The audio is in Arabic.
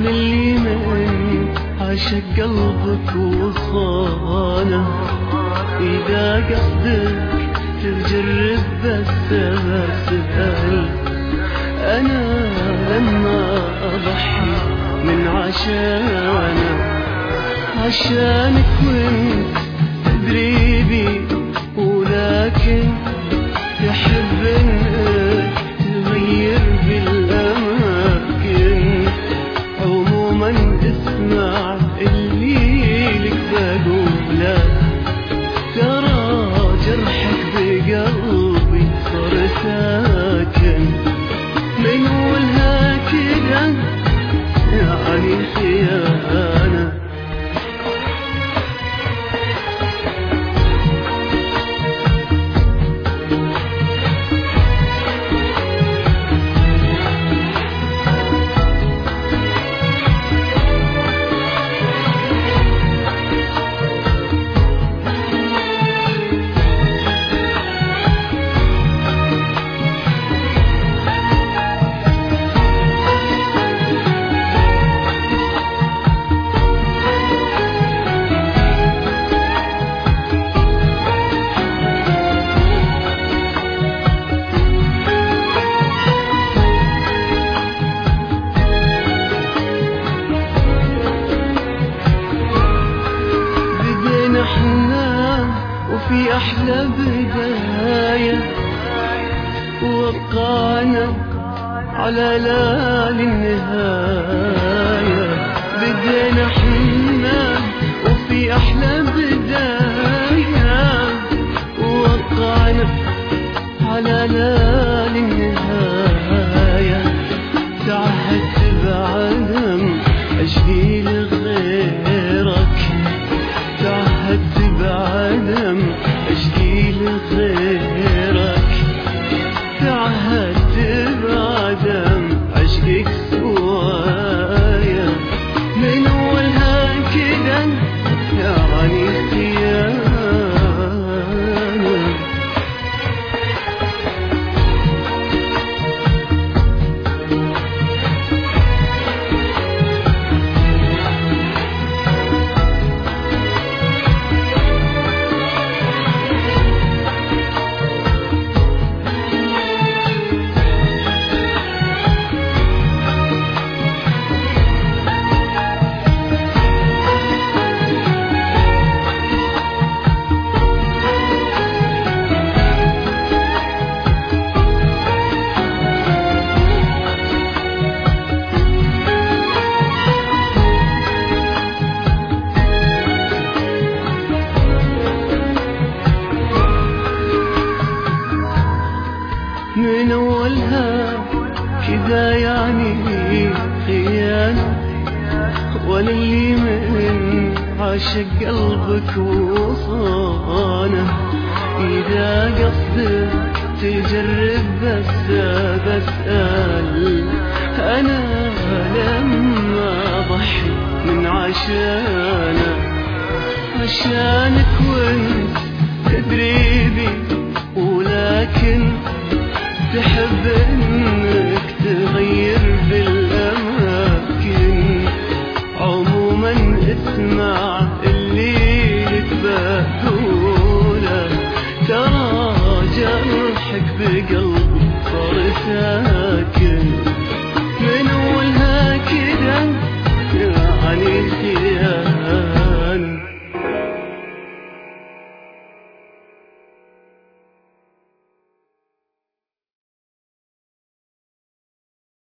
وانا اللي من عاشق قلبك وصانه. إذا قصدك تجرب بس أسأل، أنا لما أضحي من عشانك وانت تدري بي، ولكن تحب انك تغير بالأماكن. عموما اسمع اللي لك بقوله، ترى جرحك بقلبي صار ساكن. من ولها كده يعني خيانة. وفي أحلى بداية وقعنا على ليالي النهاية. بدينا حنا وفي أحلى بداية وقعنا على ليالي النهاية. تعهدت بعدم أشقي لغيرك، تعهدت بعدم أشقي لغيرك، تعهدت بعدم عشقك سوايا. من أولها كده يعني خيانة. من أولها كذا يعني خيانة، وانا اللي من عاشق قلبك وصانه. إذا قصدك تجرب بس بسأل، أنا لما أضحي من عشانك وانت تدري بي، ولكن تحب انك تغير بالأماكن. عموما اسمع